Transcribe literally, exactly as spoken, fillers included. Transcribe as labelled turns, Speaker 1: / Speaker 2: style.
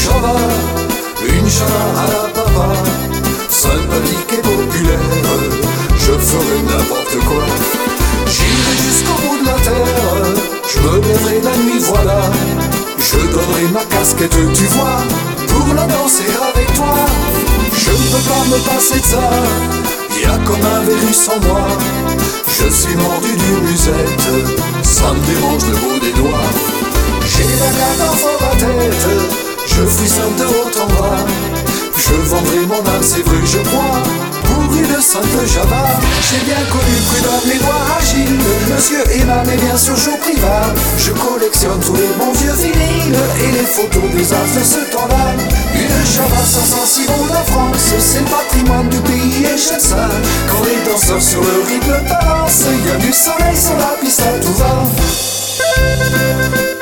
Speaker 1: Java, une Java à la papa, sympathique et populaire, je ferai n'importe quoi. J'irai jusqu'au bout de la terre, je me lèverai la nuit, voilà. Je donnerai ma casquette, tu vois, pour la danser avec toi. Je ne peux pas me passer de ça, y'a comme un virus en moi. Je suis mordu d'une musette, ça me dérange le bout des doigts. J'ai la cadence dans la tête, je frissonne de haut en bas. Je vendrai mon âme, c'est vrai, je crois, pour une simple Java. J'ai bien connu prud'homme, les doigts agiles, monsieur Emma, mais bien sûr Joe Privat. Je collectionne tous les bons vieux vinyles et les photos des as de ce temps-là. Une Java sans sensible de France, c'est le patrimoine du pays et j'aime ça. Quand les danseurs sur le rythme balancent, y a du soleil sur la piste à tout va.